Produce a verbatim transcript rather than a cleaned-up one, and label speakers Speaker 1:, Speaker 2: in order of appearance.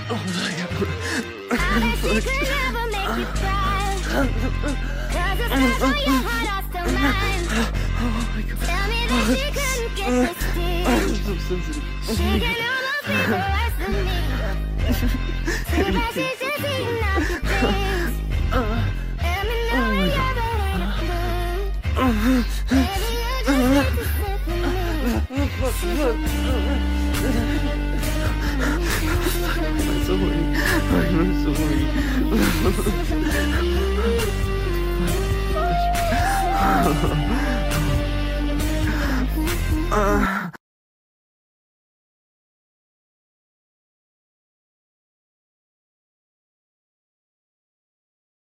Speaker 1: Oh my god.
Speaker 2: I bet she could never make you cry. Cause the scars on your heart are still mine.
Speaker 1: Oh my god.
Speaker 2: Tell me that she couldn't get this deep.
Speaker 1: I'm so sensitive.
Speaker 2: She can almost make the worst of me. Too bad she's just eating up your dreams. Let me know when you're ready to move. Baby, you just need to slip with me.
Speaker 1: I'm so horny. I'm so horny. Uh,